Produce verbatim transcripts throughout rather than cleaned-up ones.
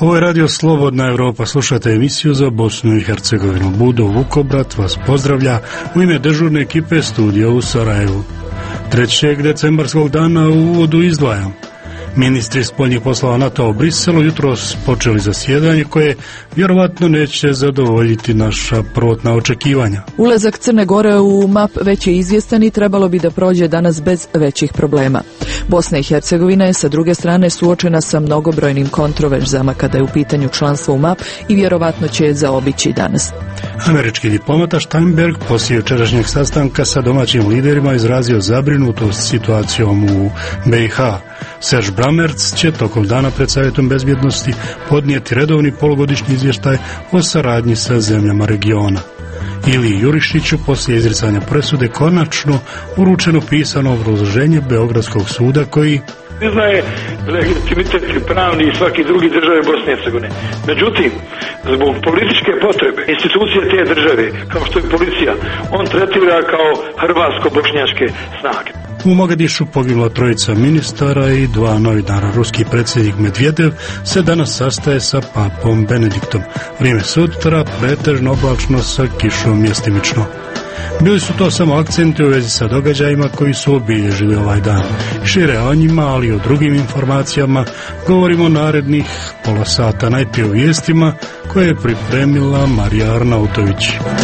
Ovo je radio Slobodna Evropa, slušate emisiju za Bosnu i Hercegovinu. Budo Vukobrat vas pozdravlja u ime dežurne ekipe studija u Sarajevu. trećeg decembarskog dana u uvodu izdvajam. Ministri spoljnih poslova NATO u Briselu jutros počeli zasjedanje koje vjerovatno neće zadovoljiti naša prvotna očekivanja. Ulazak Crne Gore u M A P već je izvjestan i trebalo bi da prođe danas bez većih problema. Bosna i Hercegovina je sa druge strane suočena sa mnogobrojnim kontroverzama kada je u pitanju članstvo u M A P i vjerovatno će je zaobići danas. Američki diplomata Steinberg poslije jučerašnjeg sastanka sa domaćim liderima izrazio zabrinutost situacijom u B i H. Serge Bramertz će tokom dana pred Savjetom bezbjednosti podnijeti redovni polugodišnji izvještaj o saradnji sa zemljama regiona. Ili Jurišiću poslije izricanja presude konačno uručeno pisano obrazloženje Beogradskog suda koji priznaje legitimitet pravni i svaki drugi države Bosne i Hercegovine. Međutim, zbog političke potrebe institucije te države, kao što je policija, on tretira kao hrvatsko-bošnjačke snage. U Mogadišu poginula trojica ministara i dva novinara. Ruski predsjednik Medvedev se danas sastaje sa papom Benediktom. Vrijeme sutra pretežno oblačno sa kišom mjestimično. Bili su to samo akcenti u vezi sa događajima koji su obilježili ovaj dan. Šire o njima, ali i o drugim informacijama govorimo narednih pola sata. Najprije o vijestima koje je pripremila Marija Arnautović.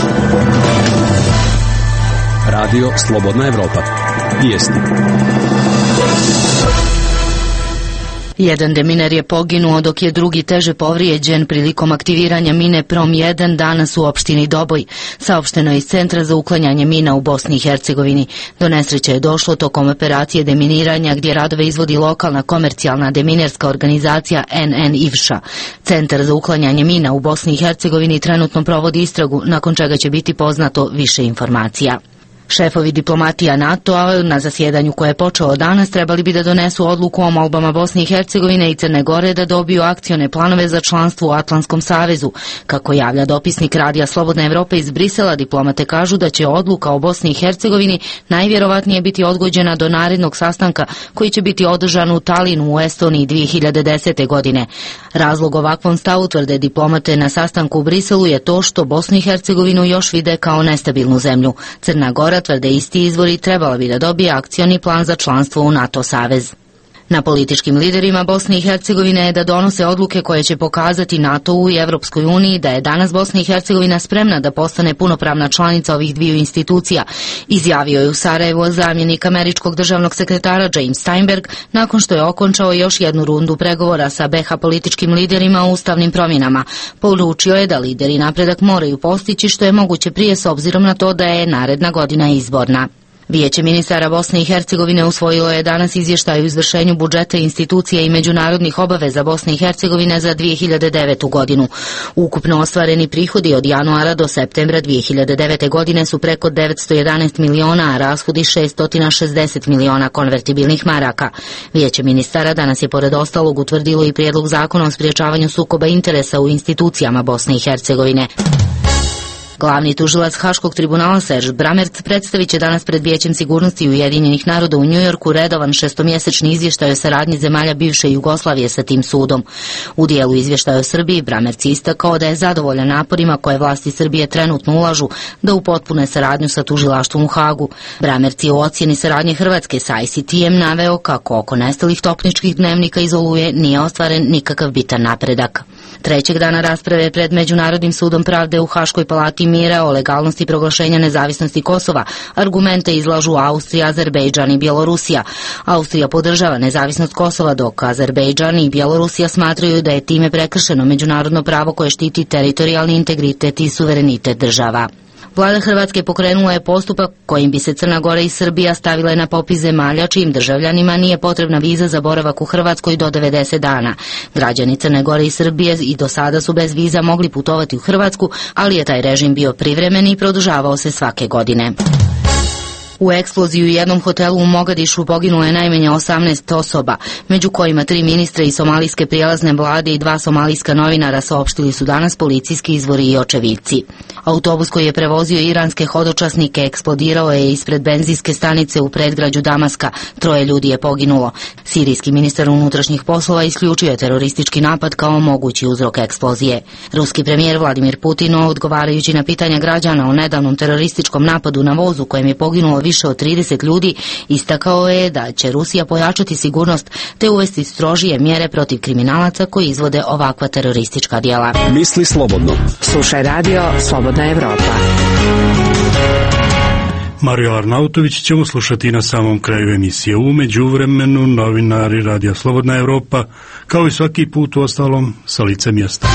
Radio Slobodna Evropa. Vijesti. Jedan deminer je poginuo dok je drugi teže povrijeđen prilikom aktiviranja mine Prom jedan danas u opštini Doboj, saopšteno je iz Centra za uklanjanje mina u Bosni i Hercegovini. Do nesreće je došlo tokom operacije deminiranja gdje radove izvodi lokalna komercijalna deminerska organizacija N N Ivša. Centar za uklanjanje mina u Bosni i Hercegovini trenutno provodi istragu, nakon čega će biti poznato više informacija. Šefovi diplomatija NATO-a na zasjedanju koje je počelo danas trebali bi da donesu odluku o molbama Bosne i Hercegovine i Crne Gore da dobiju akcione planove za članstvo u Atlantskom savezu. Kako javlja dopisnik Radija Slobodna Evropa iz Brisela, diplomate kažu da će odluka o Bosni i Hercegovini najvjerovatnije biti odgođena do narednog sastanka koji će biti održan u Talinu u Estoniji dvije hiljade desete. godine. Razlog ovakvom stavu, tvrde diplomate na sastanku u Briselu, je to što Bosnu i Hercegovinu još vide kao nestabilnu zemlju. Crna Gora, tvrde isti izvori, trebala bi da dobije akcioni plan za članstvo u NATO savez. Na političkim liderima Bosne i Hercegovine je da donose odluke koje će pokazati NATO-u i Evropskoj uniji da je danas Bosna i Hercegovina spremna da postane punopravna članica ovih dviju institucija, izjavio je u Sarajevu zamjenik američkog državnog sekretara James Steinberg nakon što je okončao još jednu rundu pregovora sa B H političkim liderima o ustavnim promjenama. Poručio je da lideri napredak moraju postići što je moguće prije s obzirom na to da je naredna godina izborna. Vijeće ministara Bosne i Hercegovine usvojilo je danas izvještaj o izvršenju budžeta institucija i međunarodnih obaveza Bosne i Hercegovine za dvije hiljade devetu. godinu. Ukupno ostvareni prihodi od januara do septembra dvije hiljade devete. godine su preko devetsto jedanaest miliona, a rashodi šesto šezdeset miliona konvertibilnih maraka. Vijeće ministara danas je pored ostalog utvrdilo i prijedlog zakona o sprječavanju sukoba interesa u institucijama Bosne i Hercegovine. Glavni tužilac Haškog tribunala Serge Bramertz predstavit će danas pred Vijećem sigurnosti Ujedinjenih naroda u Njujorku redovan šestomjesečni izvještaj o saradnji zemalja bivše Jugoslavije sa tim sudom. U dijelu izvještaja o Srbiji Bramertz istakao da je zadovoljan naporima koje vlasti Srbije trenutno ulažu da upotpune saradnju sa tužilaštvom u Hagu. Bramertz je u ocjeni saradnje Hrvatske sa I C T-em naveo kako oko nestalih topničkih dnevnika iz Oluje nije ostvaren nikakav bitan napredak. Trećeg dana rasprave pred Međunarodnim sudom pravde u Haškoj palati mira o legalnosti proglašenja nezavisnosti Kosova argumente izlažu Austrija, Azerbejdžan i Bjelorusija. Austrija podržava nezavisnost Kosova, dok Azerbejdžan i Bjelorusija smatraju da je time prekršeno međunarodno pravo koje štiti teritorijalni integritet i suverenitet država. Vlada Hrvatske pokrenula je postupak kojim bi se Crna Gora i Srbija stavile na popis zemalja čijim državljanima nije potrebna viza za boravak u Hrvatskoj do devedeset dana. Građani Crne Gore i Srbije i do sada su bez viza mogli putovati u Hrvatsku, ali je taj režim bio privremen i produžavao se svake godine. U eksploziji u jednom hotelu u Mogadišu poginulo je najmanje osamnaest osoba, među kojima tri ministra i somalijske prijelazne vlade i dva somalijska novinara, saopštili su danas policijski izvori i očevidci. Autobus koji je prevozio iranske hodočasnike eksplodirao je ispred benzinske stanice u predgrađu Damaska. Troje ljudi je poginulo. Sirijski ministar unutrašnjih poslova isključio je teroristički napad kao mogući uzrok eksplozije. Ruski premijer Vladimir Putin, odgovarajući na pitanja građana o nedavnom terorističkom napadu na vozu kojem je poginulo više od trideset ljudi, istakao je da će Rusija pojačati sigurnost te uvesti strožije mjere protiv kriminalaca koji izvode ovakva teroristička djela. Misli slobodno. Slušaj radio Slobodna Evropa. Mario Arnautović ćemo slušati na samom kraju emisije. U međuvremenu novinari Radija Slobodna Evropa, kao i svaki put u ostalom, sa lice mjesta.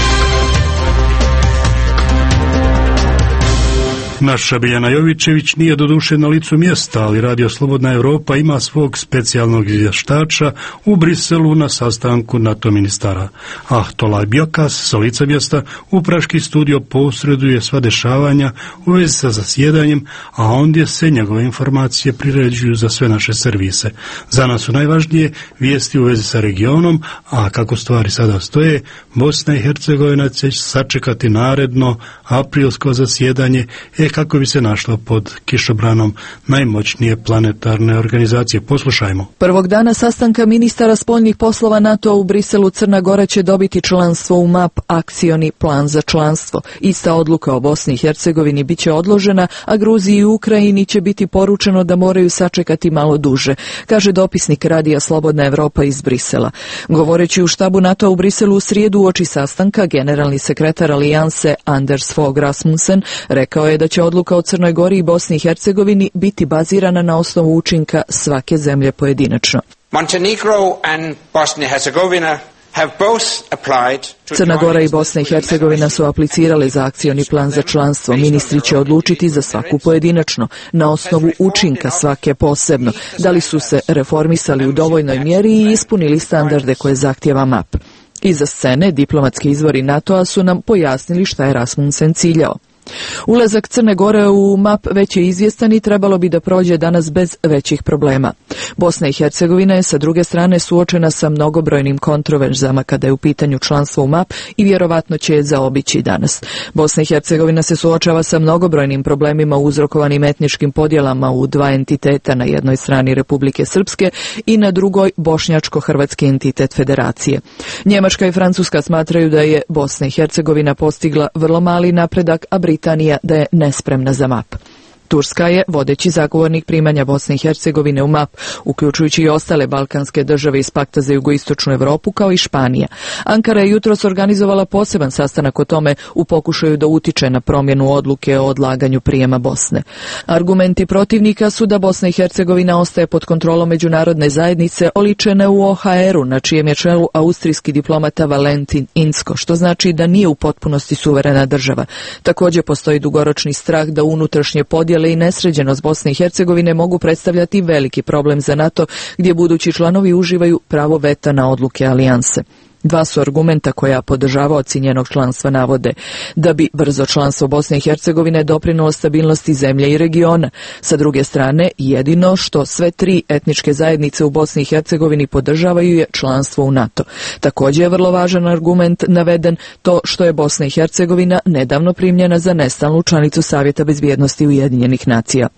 Naša Biljana Jovićević nije doduše na licu mjesta, ali Radio Slobodna Evropa ima svog specijalnog izvještača u Briselu na sastanku NATO ministara. A Tolaj Bjokas sa lica mjesta u praški studio posreduje sva dešavanja u vezi sa zasjedanjem, a ondje se njegove informacije priređuju za sve naše servise. Za nas su najvažnije vijesti u vezi sa regionom, a kako stvari sada stoje, Bosna i Hercegovina će sačekati naredno aprilsko zasjedanje, e kako bi se našla pod kišobranom najmoćnije planetarne organizacije. Poslušajmo. Prvog dana sastanka ministara spoljnih poslova NATO u Briselu Crna Gora će dobiti članstvo u M A P, akcioni plan za članstvo. Ista odluka o Bosni i Hercegovini bit će odložena, a Gruziji i Ukrajini će biti poručeno da moraju sačekati malo duže, kaže dopisnik Radija Slobodna Evropa iz Brisela. Govoreći u štabu NATO u Briselu u srijedu uoči sastanka, generalni sekretar alijanse Anders Fogh Rasmussen rekao je da će odluka o Crnoj Gori i Bosni i Hercegovini biti bazirana na osnovu učinka svake zemlje pojedinačno. Montenegro and Bosnia and Herzegovina have both applied to Crna Gora i Bosna i Hercegovina su aplicirale za akcioni plan za članstvo. Ministri će odlučiti za svaku pojedinačno, na osnovu učinka svake posebno, da li su se reformisali u dovoljnoj mjeri i ispunili standarde koje zahtijeva M A P. Iza scene diplomatski izvori NATO-a su nam pojasnili šta je Rasmussen ciljao. Ulazak Crne Gore u M A P već je izvjestan i trebalo bi da prođe danas bez većih problema. Bosna i Hercegovina je sa druge strane suočena sa mnogobrojnim kontroverzama kada je u pitanju članstvo u M A P i vjerovatno će je zaobići danas. Bosna i Hercegovina se suočava sa mnogobrojnim problemima uzrokovanim etničkim podjelama u dva entiteta, na jednoj strani Republike Srpske i na drugoj bošnjačko-hrvatski entitet federacije. Njemačka i Francuska smatraju da je Bosna i Hercegovina postigla vrlo mali napredak, a Britanija da je nespremna za M A P. Turska je vodeći zagovornik primanja Bosne i Hercegovine u M A P, uključujući i ostale balkanske države iz Pakta za jugoistočnu Evropu, kao i Španija. Ankara je jutros organizovala poseban sastanak o tome u pokušaju da utiče na promjenu odluke o odlaganju prijema Bosne. Argumenti protivnika su da Bosna i Hercegovina ostaje pod kontrolom međunarodne zajednice oličene u O H R-u, na čijem je čelu austrijski diplomata Valentin Inzko, što znači da nije u potpunosti suverena država. Također postoji dugoročni strah da unutrašnje podjele i nesređenost Bosne i Hercegovine mogu predstavljati veliki problem za NATO, gdje budući članovi uživaju pravo veta na odluke alijanse. Dva su argumenta koja podržavaoci njenog članstva navode: da bi brzo članstvo Bosne i Hercegovine doprinulo stabilnosti zemlje i regiona. Sa druge strane, jedino što sve tri etničke zajednice u Bosni i Hercegovini podržavaju je članstvo u NATO. Također je vrlo važan argument naveden to što je Bosna i Hercegovina nedavno primljena za nestalnu članicu Savjeta bezbjednosti Ujedinjenih nacija.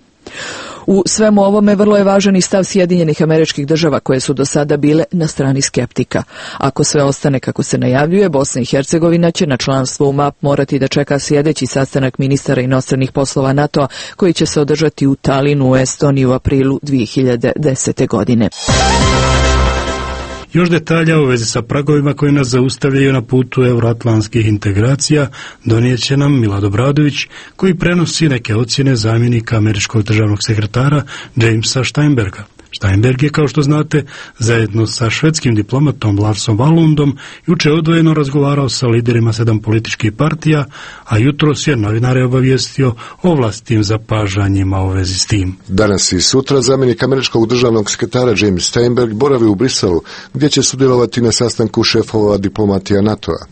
U svemu ovome vrlo je važan i stav Sjedinjenih Američkih Država, koje su do sada bile na strani skeptika. Ako sve ostane kako se najavljuje, Bosna i Hercegovina će na članstvo u M A P morati da čeka sljedeći sastanak ministara inostranih poslova NATO-a, koji će se održati u Talinu u Estoniji u aprilu dvije hiljade desete. godine. Još detalja u vezi sa pragovima koji nas zaustavljaju na putu euroatlantskih integracija donijet će nam Milad Obradović, koji prenosi neke ocjene zamjenika američkog državnog sekretara Jamesa Steinberga. Steinberg je, kao što znate, zajedno sa švedskim diplomatom Larsom Wallundom juče odvojeno razgovarao sa liderima sedam političkih partija, a jutros je novinare obavijestio o vlastitim zapažanjima u vezi s tim. Danas i sutra zamjenik američkog državnog sekretara James Steinberg boravi u Briselu, gdje će sudjelovati na sastanku šefova diplomatija NATO-a.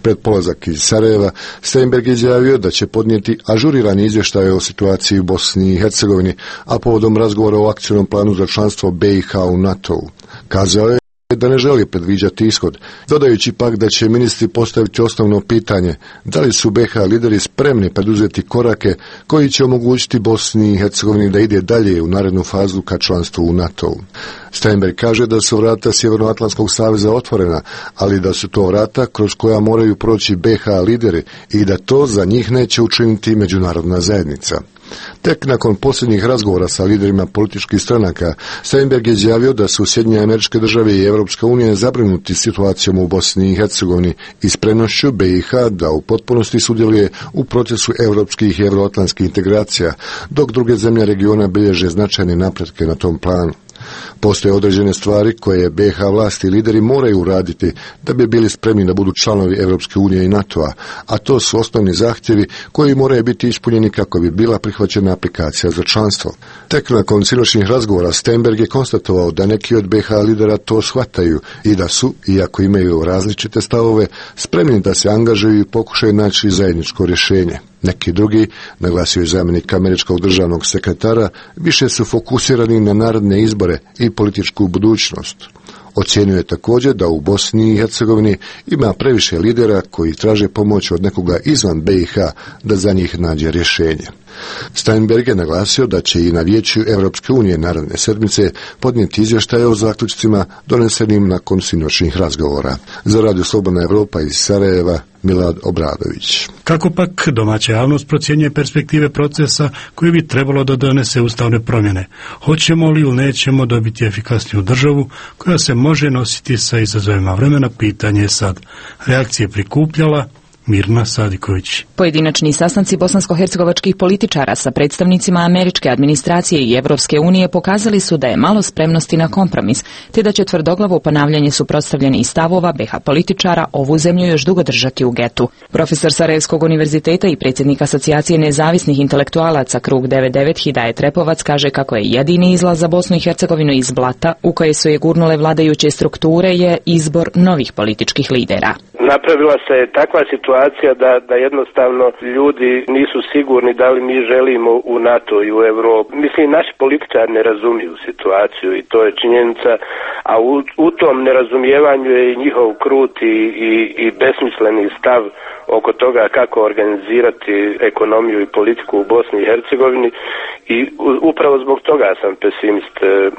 Pred polazak iz Sarajeva, Steinberg je izjavio da će podnijeti ažurirani izvještaj o situaciji u Bosni i Hercegovini, a povodom razgovora o akcijnom planu za članstvo B i H u NATO-u. Kazao je da ne želi predviđati ishod, dodajući pak da će ministri postaviti osnovno pitanje da li su B i H lideri spremni poduzeti korake koji će omogućiti Bosni i Hercegovini da ide dalje u narednu fazu ka članstvu u NATO-u. Steinberg kaže da su vrata Sjevernoatlantskog saveza otvorena, ali da su to vrata kroz koja moraju proći B i H lideri i da to za njih neće učiniti međunarodna zajednica. Tek nakon posljednjih razgovora sa liderima političkih stranaka, Steinberg je izjavio da su Sjedinjene Američke Države i Europska unija zabrinuti situacijom u Bosni i Hercegovini i spremnošću B i H da u potpunosti sudjeluje u procesu europskih i euroatlantskih integracija, dok druge zemlje regiona bilježe značajne napretke na tom planu. Postoje određene stvari koje B i H vlasti i lideri moraju uraditi da bi bili spremni da budu članovi Europske unije i NATO-a, a to su osnovni zahtjevi koji moraju biti ispunjeni kako bi bila prihvaćena aplikacija za članstvo. Tek nakon sinoćnih razgovora Steinberg je konstatovao da neki od B i H lidera to shvataju i da su, iako imaju različite stavove, spremni da se angažuju i pokušaju naći zajedničko rješenje. Neki drugi, naglasio je zamjenik američkog državnog sekretara, više su fokusirani na narodne izbore i političku budućnost. Ocijenio je također da u Bosni i Hercegovini ima previše lidera koji traže pomoć od nekoga izvan B i H da za njih nađe rješenje. Steinberg je naglasio da će i na Vijeću Europske unije naredne sedmice podnijeti izvještaje o zaključcima donesenim nakon sinoćnih razgovora. Za Radio Slobodna Evropa iz Sarajeva, Milad Obradović. Kako pak domaća javnost procjenjuje perspektive procesa koji bi trebalo da donese ustavne promjene? Hoćemo li ili nećemo dobiti efikasniju državu koja se može nositi sa izazovima vremena? Pitanje je sad. Reakcije prikupljala Mirna Sadiković. Pojedinačni sastanci bosansko-hercegovačkih političara sa predstavnicima američke administracije i Evropske unije pokazali su da je malo spremnosti na kompromis, te da će tvrdoglavo ponavljanje suprotstavljenih stavova B i H političara ovu zemlju još dugo držati u getu. Profesor Sarajevskog univerziteta i predsjednik Asocijacije nezavisnih intelektualaca Krug devedeset devet Hidajet Repovac kaže kako je jedini izlaz za Bosnu i Hercegovinu iz blata u koje su je gurnule vladajuće strukture je izbor novih političkih lidera. Napravila se takva situacija da, da jednostavno ljudi nisu sigurni da li mi želimo u NATO i u Europu. Mislim, naši političari ne razumiju situaciju i to je činjenica, a u, u tom nerazumijevanju je i njihov krut i, i, i besmisleni stav oko toga kako organizirati ekonomiju i politiku u Bosni i Hercegovini i upravo zbog toga sam pesimist.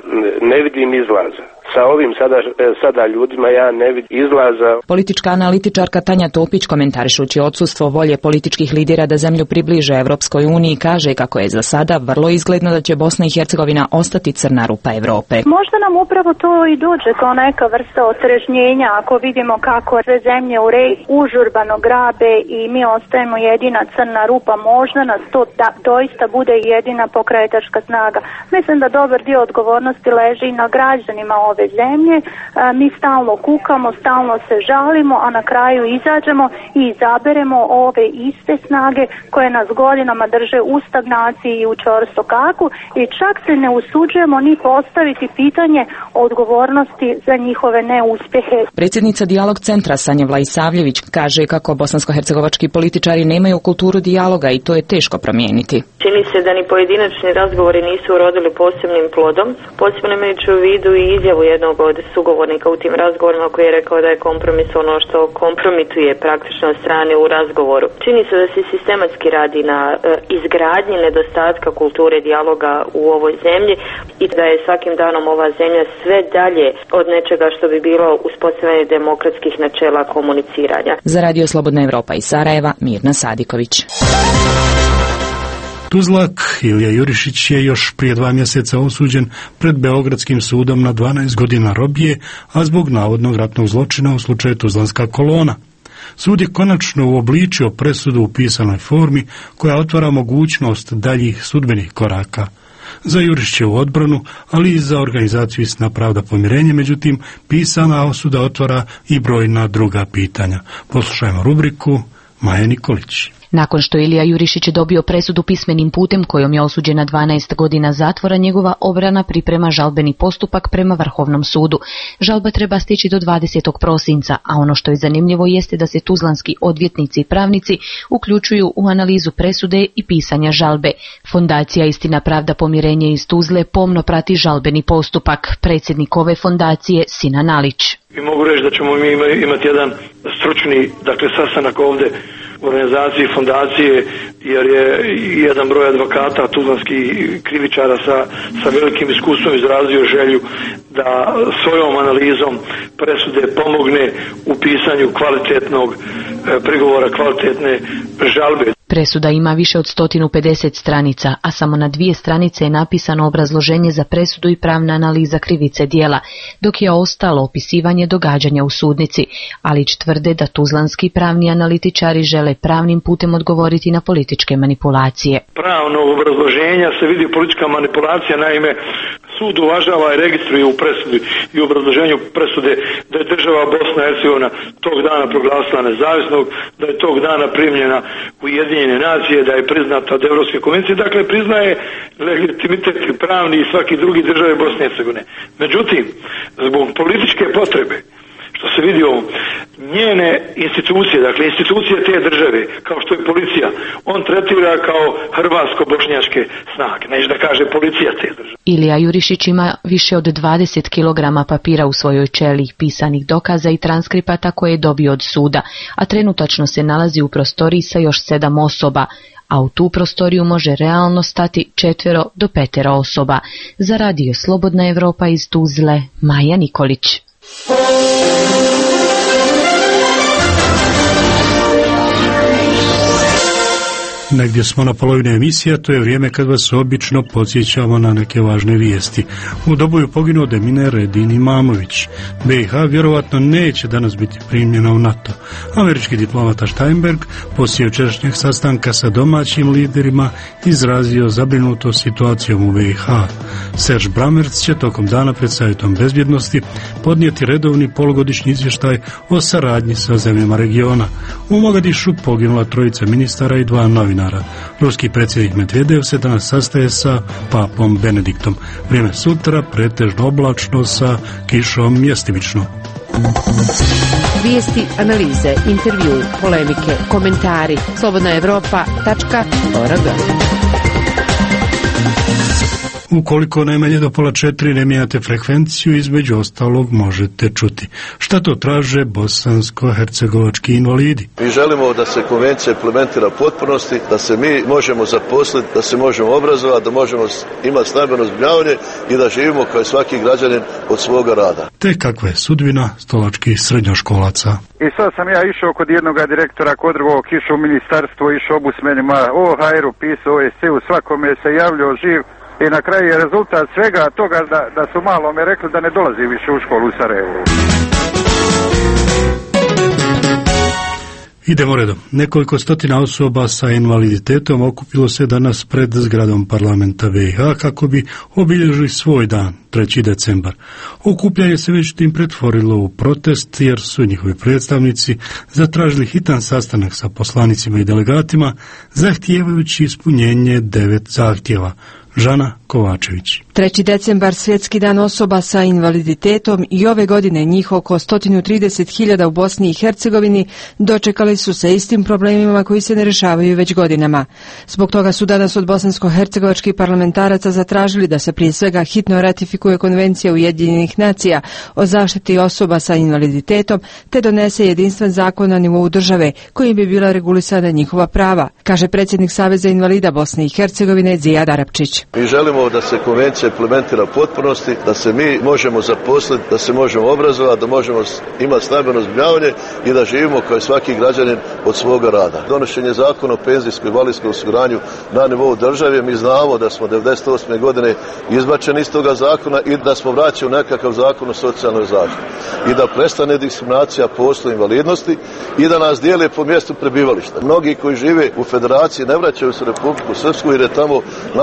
Ne vidim izlaza. Sa ovim sada, sada ljudima ja ne vidim izlaza. Politička analitičarka Tanja Topić, komentarišući odsustvo volje političkih lidera da zemlju približe Evropskoj uniji, kaže kako je za sada vrlo izgledno da će Bosna i Hercegovina ostati crna rupa Evrope. Možda nam upravo to i dođe kao neka vrsta otrežnjenja ako vidimo kako sve zemlje u regiji užurbano grabe i mi ostajemo jedina crna rupa. Možda nas to da, doista bude jedina pokretačka snaga. Mislim da dobar dio odgovornosti leži na građanima ove zemlje. Mi stalno kukamo, stalno se žalimo, a na kraju izađemo i izaberemo ove iste snage koje nas godinama drže u stagnaciji i u čvrstokaku i čak se ne usuđujemo ni postaviti pitanje odgovornosti za njihove neuspjehe. Predsjednica Dijalog centra Sanja Vlaisavljević kaže kako bosansko-hercegovački političari nemaju kulturu dijaloga i to je teško promijeniti. Čini se da ni pojedinačni razgovori nisu urodili posebnim plodom, posebno imajući u vidu i izjavu jednog od sugovornika u tim razgovorima koji je rekao da je kompromis ono što kompromituje praktično strane u razgovoru. Čini se da se sistematski radi na e, izgradnji nedostatka kulture dijaloga u ovoj zemlji i da je svakim danom ova zemlja sve dalje od nečega što bi bilo uspostavljanje demokratskih načela komuniciranja. Za Radio Slobodna Evropa iz Sarajeva, Mirna Sadiković. Tuzlak Ilija Jurišić je još prije dva mjeseca osuđen pred Beogradskim sudom na dvanaest godina robije, a zbog navodnog ratnog zločina u slučaju Tuzlanska kolona. Sud je konačno uobličio presudu u pisanoj formi koja otvara mogućnost daljih sudbenih koraka. Za Jurišićevu odbranu, ali i za organizaciju Istina, pravda, pomirenje, međutim, pisana osuda otvara i brojna druga pitanja. Poslušajmo rubriku Maja Nikolić. Nakon što Ilija Jurišić dobio presudu pismenim putem kojom je osuđen na dvanaest godina zatvora, njegova obrana priprema žalbeni postupak prema Vrhovnom sudu. Žalba treba stići do dvadesetog prosinca, a ono što je zanimljivo jeste da se tuzlanski odvjetnici i pravnici uključuju u analizu presude i pisanja žalbe. Fondacija Istina, pravda, pomirenje iz Tuzle pomno prati žalbeni postupak. Predsjednik ove fondacije Sinan Alić. I mogu reći da ćemo mi imati jedan stručni, dakle, sastanak ovdje u organizaciji fondacije, jer je jedan broj advokata, tuzlanskih krivičara sa, sa velikim iskustvom izrazio želju da svojom analizom presude pomogne u pisanju kvalitetnog e, prigovora, kvalitetne žalbe. Presuda ima više od sto pedeset stranica, a samo na dvije stranice je napisano obrazloženje za presudu i pravna analiza krivice djela, dok je ostalo opisivanje događanja u sudnici. Alić tvrde da tuzlanski pravni analitičari žele pravnim putem odgovoriti na političke manipulacije. Pravnog obrazloženja se vidi politička manipulacija, naime sud uvažava i registruje u presudi i u obrazloženju presude da je država Bosna i Hercegovina tog dana proglasila nezavisnog, da je tog dana primljena u Ujedinjene nacije, da je priznata od Europske konvencije, dakle priznaje legitimitet pravni i svaki drugi države Bosne i Hercegovine. Međutim, zbog političke potrebe, što se vidi ovom, njene institucije, dakle institucije te države, kao što je policija, on tretira kao hrvatsko-bošnjačke snage, neće da kaže policija te države. Ilija Jurišić ima više od dvadeset kilograma papira u svojoj čeli, pisanih dokaza i transkripata koje je dobio od suda, a trenutačno se nalazi u prostoriji sa još sedam osoba, a u tu prostoriju može realno stati četvero do petero osoba. Za radio Slobodna Evropa iz Tuzle, Maja Nikolić. Negdje smo na polovini emisije, to je vrijeme kad vas obično podsjećamo na neke važne vijesti. U Doboju poginuo deminer Edin Imamović. B i H vjerovatno neće danas biti primljena u NATO. Američki diplomata Steinberg poslije jučerašnjeg sastanka sa domaćim liderima izrazio zabrinutost situacijom u B i H. Serge Bramertz će tokom dana pred Savjetom bezbjednosti podnijeti redovni polugodišnji izvještaj o saradnji sa zemljama regiona. U Mogadišu poginula trojica ministara i dva novinara. Ruski predsjednik Medvedev se danas sastaje sa papom Benediktom. Vrijeme sutra pretežno oblačno sa kišom mjestimično. Vijesti, analize, intervju, polemike, komentari. slobodna evropa tačka org. Ukoliko najmanje do pola četiri ne mijenjate frekvenciju, između ostalog možete čuti. Šta to traže bosansko-hercegovački invalidi? Mi želimo da se konvencija implementira u potpunosti, da se mi možemo zaposliti, da se možemo obrazovati, da možemo imati stambeno zbrinjavanje i da živimo kao svaki građanin od svoga rada. Te kakva je sudbina stolačkih srednjoškolaca? I sad sam ja išao kod jednog direktora kod drugog, išao u ministarstvo, išao obusmenima, o hajru, pisao, o es ce u, svakome se javljao živ. I na kraju je rezultat svega toga da, da su malo me rekli da ne dolazi više u školu u Sarajevu. Idemo redom. Nekoliko stotina osoba sa invaliditetom okupilo se danas pred zgradom parlamenta B i H kako bi obilježili svoj dan, treći decembar. Okupljanje se već tim pretvorilo u protest jer su njihovi predstavnici zatražili hitan sastanak sa poslanicima i delegatima zahtijevajući ispunjenje devet zahtjeva. Žana Kovačević. treći decembar, svjetski dan osoba sa invaliditetom, i ove godine njih oko sto trideset hiljada u Bosni i Hercegovini dočekali su se istim problemima koji se ne rješavaju već godinama. Zbog toga su danas od bosansko-hercegovačkih parlamentaraca zatražili da se prije svega hitno ratifikuje Konvencija Ujedinjenih nacija o zaštiti osoba sa invaliditetom te donese jedinstven zakon na nivou države kojim bi bila regulisana njihova prava, kaže predsjednik Saveza invalida Bosne i Hercegovine Zijad Arapčić. Mi želimo da se konvencija implementira u potpunosti, da se mi možemo zaposliti, da se možemo obrazovati, da možemo imati stambeno zbrinjavanje i da živimo kao svaki građanin od svoga rada. Donošenje zakona o penzijskom i invalidskom osiguranju na nivou države, mi znamo da smo devedeset osme godine izbačeni iz toga zakona i da smo vraćeni u nekakav zakon o socijalnoj zaštiti. I da prestane diskriminacija po osnovi invalidnosti i da nas dijele po mjestu prebivališta. Mnogi koji žive u federaciji ne vraćaju se u Republiku Srpsku jer je tamo naknada četrdeset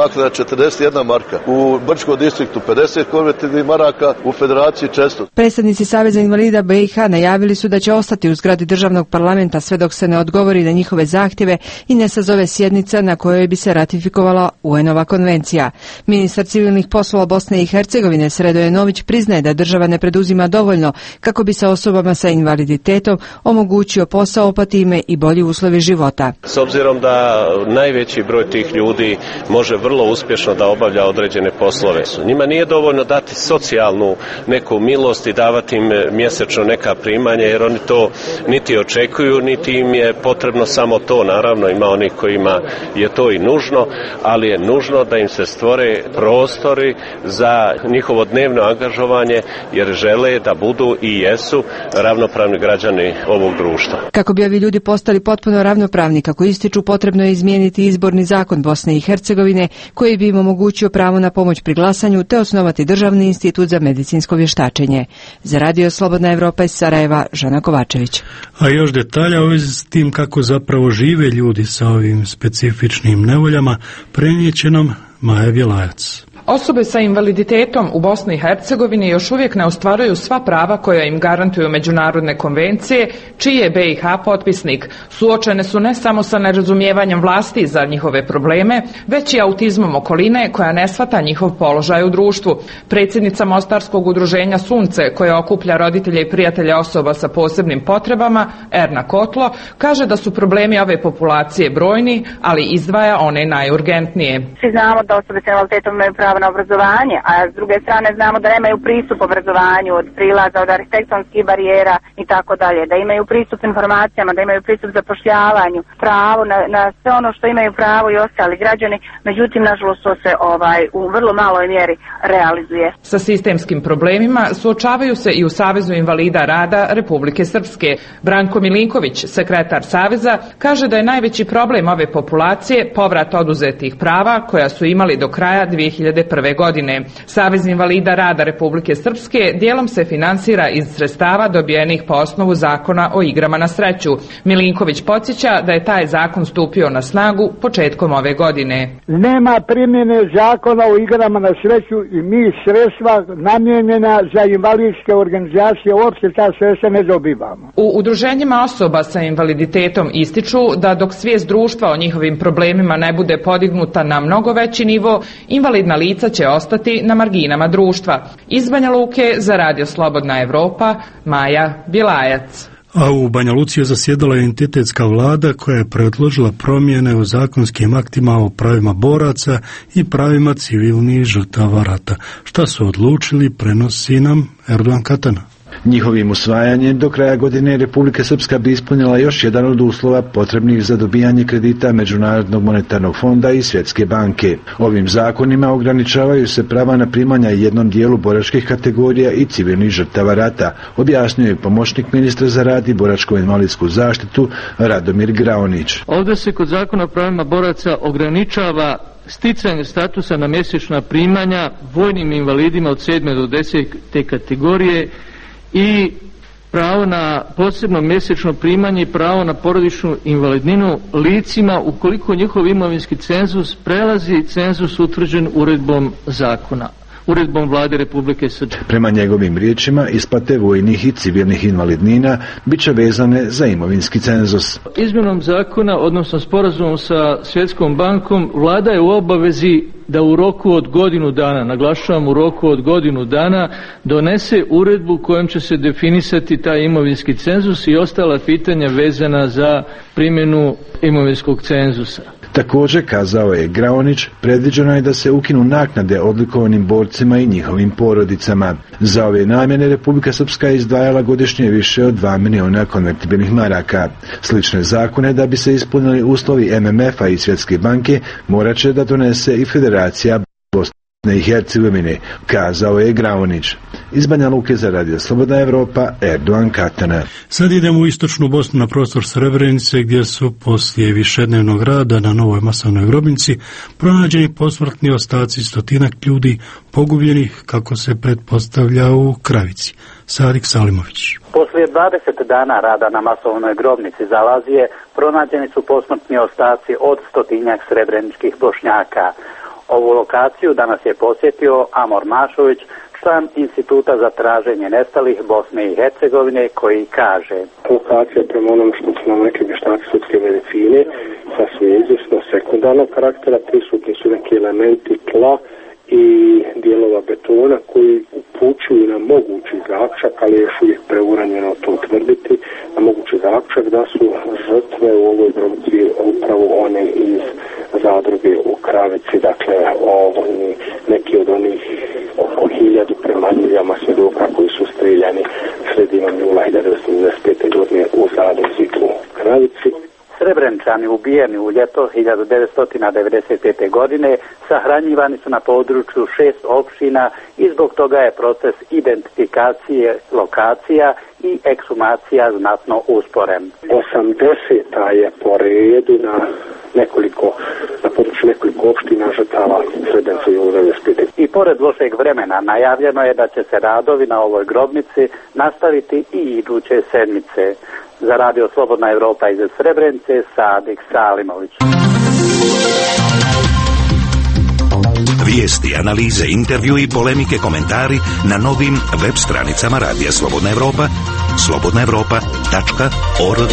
četrdeset jedna marka, u Brčkom distriktu pedeset konvertibilnih maraka, u Federaciji četiristo. Predstavnici Saveza invalida B i H najavili su da će ostati u zgradi državnog parlamenta sve dok se ne odgovori na njihove zahtjeve i ne sazove sjednica na kojoj bi se ratifikovala U N-ova konvencija. Ministar civilnih poslova Bosne i Hercegovine Sredoje Nović priznaje da država ne preduzima dovoljno kako bi se osobama sa invaliditetom omogućio posao, pa time i bolji uslovi života. S obzirom da najveći broj tih ljudi može vrlo uspješno da obavlja određene poslove. Njima nije dovoljno dati socijalnu neku milost i davati im mjesečno neka primanja, jer oni to niti očekuju, niti im je potrebno samo to. Naravno, ima onih kojima je to i nužno, ali je nužno da im se stvore prostori za njihovo dnevno angažovanje, jer žele da budu i jesu ravnopravni građani ovog društva. Kako bi ovi ljudi postali potpuno ravnopravni, kako ističu, potrebno je izmijeniti izborni zakon Bosne i Hercegovine koji bi im omogućio pravo na pomoć pri glasanju te osnovati Državni institut za medicinsko vještačenje. Za Radio Slobodna Evropa iz Sarajeva, Žana Kovačević. A još detalja o vezi s tim kako zapravo žive ljudi sa ovim specifičnim nevoljama prenijet će nam Maja Bjelajac. Osobe sa invaliditetom u Bosni i Hercegovini još uvijek ne ostvaruju sva prava koja im garantuju međunarodne konvencije, čiji je B i H potpisnik. Suočene su ne samo sa nerazumijevanjem vlasti za njihove probleme, već i autizmom okoline koja ne shvata njihov položaj u društvu. Predsjednica Mostarskog udruženja Sunce, koja okuplja roditelje i prijatelje osoba sa posebnim potrebama, Erna Kotlo, kaže da su problemi ove populacije brojni, ali izdvaja one najurgentnije. Svi znamo da osobe sa invaliditetom imaju pravo na obrazovanje, a s druge strane znamo da nemaju pristup obrazovanju, od prilaza, od arhitektonskih barijera i tako dalje, da imaju pristup informacijama, da imaju pristup zapošljavanju, pravo na, na sve ono što imaju pravo i ostali građani, međutim, nažalost, to se ovaj, u vrlo maloj mjeri realizuje. Sa sistemskim problemima suočavaju se i u Savezu invalida rada Republike Srpske. Branko Milinković, sekretar Saveza, kaže da je najveći problem ove populacije povrat oduzetih prava koja su imali do kraja dvije hiljade prve godine. Savez invalida rada Republike Srpske dijelom se finansira iz sredstava dobijenih po osnovu zakona o igrama na sreću. Milinković podsjeća da je taj zakon stupio na snagu početkom ove godine. Nema primjene zakona o igrama na sreću i mi sredstva namijenjena za invalidske organizacije uopće ta sredstva ne dobivamo. U udruženjima osoba sa invaliditetom ističu da dok svijest društva o njihovim problemima ne bude podignuta na mnogo veći nivo, invalidna lica će ostati na marginama društva. Iz Banja Luke za Radio Slobodna Evropa, Maja Bjelajac. A u Banja Luci je zasjedala entitetska vlada koja je predložila promjene u zakonskim aktima o pravima boraca i pravima civilnih žrtava rata. Šta su odlučili, prenosi nam Erdogan Katana. Njihovim usvajanjem do kraja godine Republika Srpska bi ispunila još jedan od uslova potrebnih za dobijanje kredita Međunarodnog monetarnog fonda i Svjetske banke. Ovim zakonima ograničavaju se prava na primanja jednom dijelu boračkih kategorija i civilnih žrtava rata, objasnio je pomoćnik ministra za rad i boračko-invalidsku zaštitu Radomir Graonić. Ovdje se kod zakona o pravima boraca ograničava sticanje statusa na mjesečna primanja vojnim invalidima od sedme do desete kategorije i pravo na posebno mjesečno primanje i pravo na porodičnu invalidninu licima ukoliko njihov imovinski cenzus prelazi cenzus utvrđen uredbom zakona. Uredbom Vlade Republike Srpske. Prema njegovim riječima, isplate vojnih i civilnih invalidnina bit će vezane za imovinski cenzus. Izmjenom zakona, odnosno sporazumom sa Svjetskom bankom, Vlada je u obavezi da u roku od godinu dana, naglašavam u roku od godinu dana, donese uredbu kojom će se definisati taj imovinski cenzus i ostala pitanja vezana za primjenu imovinskog cenzusa. Također, kazao je Graonić, predviđeno je da se ukinu naknade odlikovanim borcima i njihovim porodicama. Za ove namjene Republika Srpska je izdvajala godišnje više od dva miliona konvertibilnih maraka. Slične zakone, da bi se ispunili uslovi M M F-a i Svjetske banke, morat će da donese i Federacija Bosne i Hercegovine, kazao je Graonić. Iz Banja Luke za Radio Slobodna Evropa, Erdogan Katana. Sad idemo u istočnu Bosnu na prostor Srebrenice, gdje su poslije višednevnog rada na novoj masovnoj grobnici pronađeni posmrtni ostaci stotinak ljudi pogubljenih, kako se pretpostavlja, u Kravici. Sadik Salimović. Poslije dvadeset dana rada na masovnoj grobnici Zalazije pronađeni su posmrtni ostaci od stotinjak srebreničkih Bošnjaka. Ovu lokaciju danas je posjetio Amor Mašović, član Instituta za traženje nestalih Bosne i Hercegovine, koji kaže: Lokacija prema onom što su nam rekli vještaci sudske medicine sasvim izvjesno sekundarnog karaktera, prisutni su neki elementi tla i dijelova betona koji upućuju na mogući zaključak, ali je još uvijek preuranjeno to tvrditi, na mogući zaključak da su žrtve u ovoj grobnici upravo one iz zadruge u Kravici, dakle oni, neki od onih oko hiljadu prema ljudima svjedoka koji su streljani sredinom jula hiljadu devetsto devedeset pete. godine u zadruzi u Kravici. Srebrenčani ubijeni u ljeto hiljadu devetsto devedeset pete. godine sahranjivani su na području šest opština i zbog toga je proces identifikacije lokacija i ekshumacija znatno usporen. osamdeseta je po redu na nekoliko, na području nekoliko opština žrtava Srebrenica hiljadu devetsto devedeset pete. I pored lošeg vremena najavljeno je da će se radovi na ovoj grobnici nastaviti i iduće sedmice. Za Radio Slobodna Evropa iz Srebrenice, Sadik Salimović. Vijesti, analize, intervju i polemike, komentari na novim web stranicama Radija Slobodna Evropa, slobodna evropa tačka org.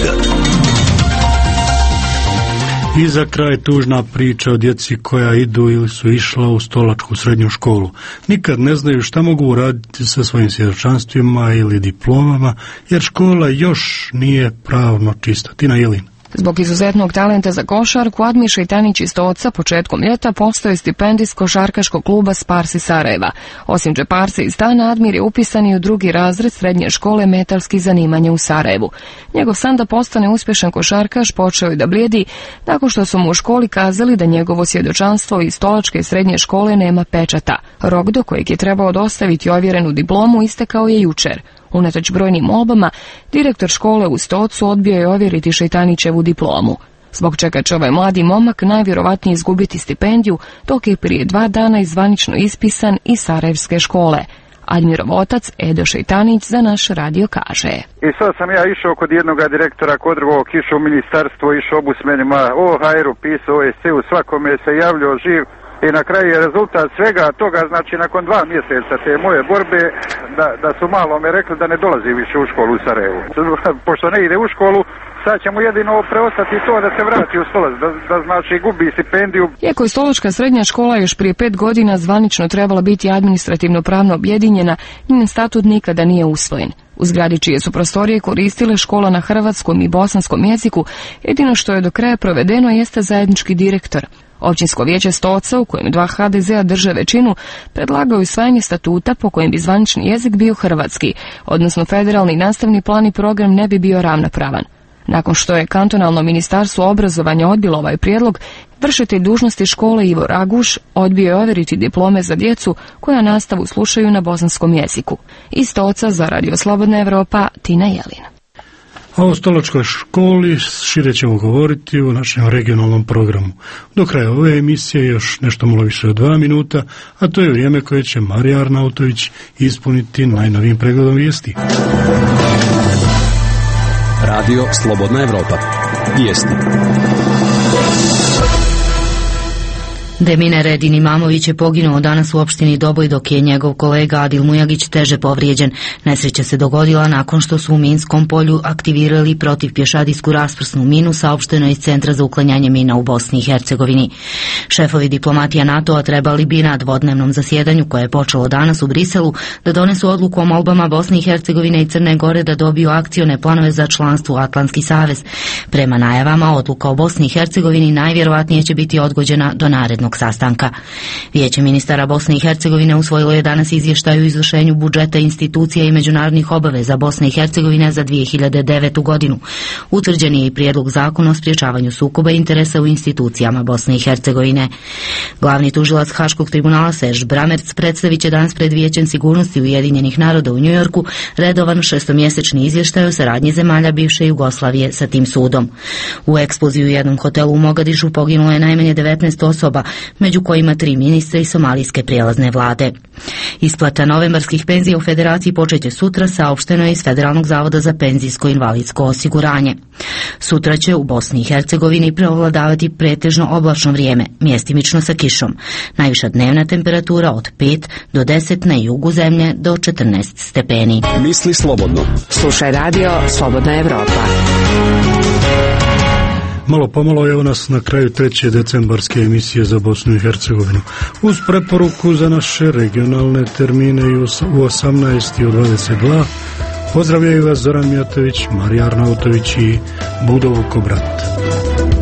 I za kraj tužna priča o djeci koja idu ili su išla u Stolačku srednju školu. Nikad ne znaju šta mogu uraditi sa svojim svjedočanstvima ili diplomama, jer škola još nije pravno čista. Tina Jelin. Zbog izuzetnog talenta za košarku, Admiša Itanić iz Stoca početkom ljeta postao je stipendist košarkaškog kluba Spars iz Sarajeva. Osim džeparca iz stana, Admir je upisan i u drugi razred srednje škole metalskih zanimanja u Sarajevu. Njegov san da postane uspješan košarkaš počeo je da blijedi nakon što su mu u školi kazali da njegovo svjedočanstvo iz Stolačke srednje škole nema pečata. Rok do kojeg je trebao dostaviti ovjerenu diplomu istekao je jučer. Unatoč brojnim molbama, direktor škole u Stocu odbio je ovjeriti Šejtanićevu diplomu, zbog čega će ovaj mladi momak najvjerovatnije izgubiti stipendiju, dok je prije dva dana izvanično ispisan iz Sarajevske škole. Admirov otac Edo Šejtanić za naš radio kaže: I sad sam ja išao kod jednog direktora kod drugog, išao u ministarstvo, išao obusmenima, o hajru, pisao o es u, svakome se javljao živ. I na kraju je rezultat svega toga, znači nakon dva mjeseca te moje borbe, da, da su malo me rekli da ne dolazi više u školu u Sarajevu. Pošto ne ide u školu, sad će mu jedino preostati to da se vrati u Stolac, da, da znači gubi stipendiju. Iako je Stolačka srednja škola još prije pet godina zvanično trebala biti administrativno pravno objedinjena, njen statut nikada nije usvojen. U zgradi čije su prostorije koristile škola na hrvatskom i bosanskom jeziku, jedino što je do kraja provedeno jeste zajednički direktor. Općinsko vijeće Stoca, u kojem dva ha de zea drže većinu, predlagao usvajanje statuta po kojem bi zvanični jezik bio hrvatski, odnosno federalni nastavni plan i program ne bi bio ravnopravan. Nakon što je kantonalno ministarstvo obrazovanja odbilo ovaj prijedlog, vršitelj dužnosti škole Ivo Raguš odbio je ovjeriti diplome za djecu koja nastavu slušaju na bosanskom jeziku. Iz Stoca za Radio Slobodna Evropa, Tina Jelin. A o Stolačkoj školi šire ćemo govoriti u našem regionalnom programu. Do kraja ove emisije još nešto malo više od dva minuta, a to je vrijeme koje će Marija Arnautović ispuniti najnovijim pregledom vijesti. Radio Slobodna Evropa. Vijesti. Demine Redin Imamović je poginuo danas u opštini Doboj, dok je njegov kolega Adil Mujagić teže povrijeđen. Nesreća se dogodila nakon što su u Minskom polju aktivirali protiv pješadijsku rasprsnu minu saopšteno iz Centra za uklanjanje mina u Bosni i Hercegovini. Šefovi diplomatija NATO-a trebali bi na dvodnevnom zasjedanju koje je počelo danas u Briselu da donesu odluku o molbama Bosne i Hercegovine i Crne Gore da dobiju akcione planove za članstvo u Atlantski savez. Prema najavama, odluka o Bosni i Hercegovini najvjerovatnije će biti odgođena do narednog sastanka. Vijeće ministara Bosne i Hercegovine usvojilo je danas izvještaj o izvršenju budžeta institucija i međunarodnih obaveza Bosne i Hercegovine za dvije hiljade devetu. godinu. Utvrđen je i prijedlog zakona o sprječavanju sukoba interesa u institucijama Bosne i Hercegovine. Glavni tužilac Haškog tribunala Serž Bramerc predstavit će danas pred Vijećem sigurnosti Ujedinjenih naroda u Njujorku redovan šestomjesečni izvještaj o saradnji zemalja bivše Jugoslavije sa tim sudom. U eksploziji u jednom hotelu u Mogadišu poginulo je najmanje devetnaest osoba, među kojima tri ministra iz somalijske prijelazne vlade. Isplata novembarskih penzija u Federaciji počeće sutra, saopšteno je iz Federalnog zavoda za penzijsko i invalidsko osiguranje. Sutra će u Bosni i Hercegovini preovladavati pretežno oblačno vrijeme, mjestimično sa kišom. Najviša dnevna temperatura od pet do deset, na jugu zemlje do četrnaest stepeni. Misli slobodno. Slušaj radio Slobodna Evropa. Malo pomalo evo nas na kraju treće decembarske emisije za Bosnu i Hercegovinu. Uz preporuku za naše regionalne termine u osamnaest i u dvadeset dva pozdravljaju vas Zoran Mijatović, Marija Arnautović i Budovo Kobrat.